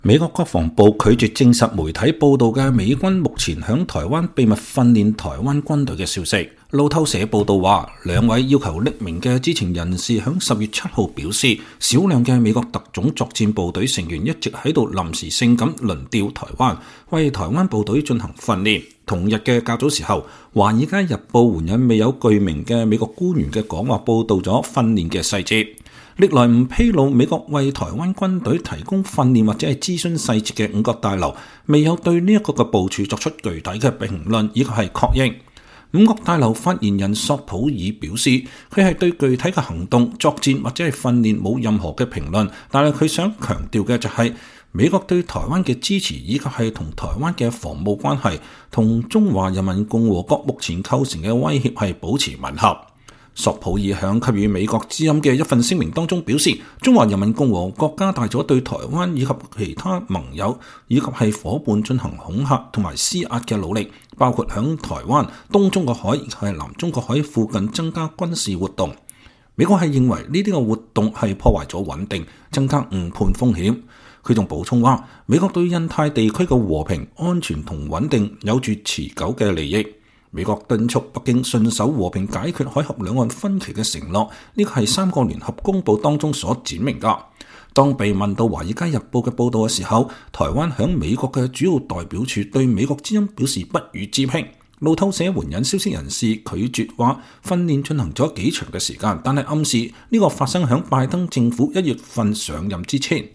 美國國防部拒絕證實媒體報道嘅美軍目前響台灣秘密訓練台灣軍隊嘅消息。路透社報道話，兩位要求匿名嘅知情人士響10月7號表示，少量嘅美國特種作戰部隊成員一直喺度臨時性咁輪調台灣，為台灣部隊進行訓練。同日嘅較早時候，華爾街日報援引未有具名嘅美國官員嘅講話報道咗訓練嘅細節。歷來唔披露美國為台灣軍隊提供訓練或者係諮詢細節嘅五角大樓，未有對呢一個嘅部署作出具體嘅評論以及係確認。五角大樓發言人索普爾表示，佢係對具體嘅行動、作戰或者係訓練冇任何嘅評論，但係佢想強調嘅就係美國對台灣嘅支持以及係同台灣嘅防務關係同中華人民共和國目前構成嘅威脅係保持吻合。索普爾響給予美國之音嘅一份聲明當中表示，中華人民共和國加大咗對台灣以及其他盟友以及係夥伴進行恐嚇同埋施壓嘅努力，包括響台灣、東中國海以及係南中國海附近增加軍事活動。美國係認為呢啲嘅活動係破壞咗穩定，增加誤判風險。佢仲補充話，美國對印太地區嘅和平、安全同穩定有住持久嘅利益。美國敦促北京信守和平解決海峽兩岸分歧嘅承諾，呢個係3個聯合公報當中所展明㗎。當被問到《華爾街日報》嘅報導嘅時候，台灣響美國嘅主要代表處對美國之音表示不予置評。路透社援引消息人士拒絕話訓練進行咗幾長嘅時間，但係暗示呢個發生響拜登政府1月份上任之前。